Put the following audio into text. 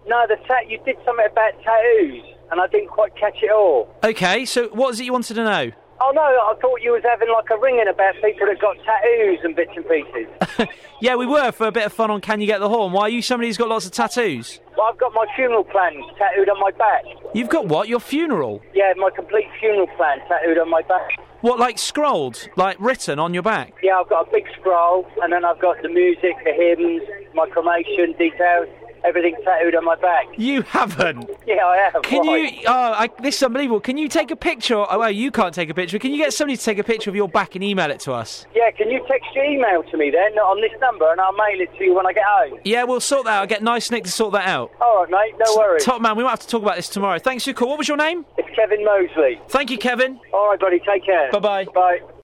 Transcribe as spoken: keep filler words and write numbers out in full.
No, the tat. You did something about tattoos, and I didn't quite catch it all. Okay, so what is it you wanted to know? Oh no, I thought you was having like a ringing about people that got tattoos and bits and pieces. Yeah, we were, for a bit of fun on Can You Get the Horn. Why are you somebody who's got lots of tattoos? Well, I've got my funeral plans tattooed on my back. You've got what? Your funeral? Yeah, my complete funeral plan tattooed on my back. What, like scrolled? Like written on your back? Yeah, I've got a big scroll, and then I've got the music, the hymns, my cremation details. Everything tattooed on my back. You haven't? Yeah, I have. Can Why? you... Oh, I, this is unbelievable. Can you take a picture... Oh, well, you can't take a picture. Can you get somebody to take a picture of your back and email it to us? Yeah, can you text your email to me then, on this number, and I'll mail it to you when I get home? Yeah, we'll sort that out. I'll get Nice Nick to sort that out. All right, mate, no worries. Top man, we might have to talk about this tomorrow. Thanks for your call. What was your name? It's Kevin Mosley. Thank you, Kevin. All right, buddy, take care. Bye-bye. Bye.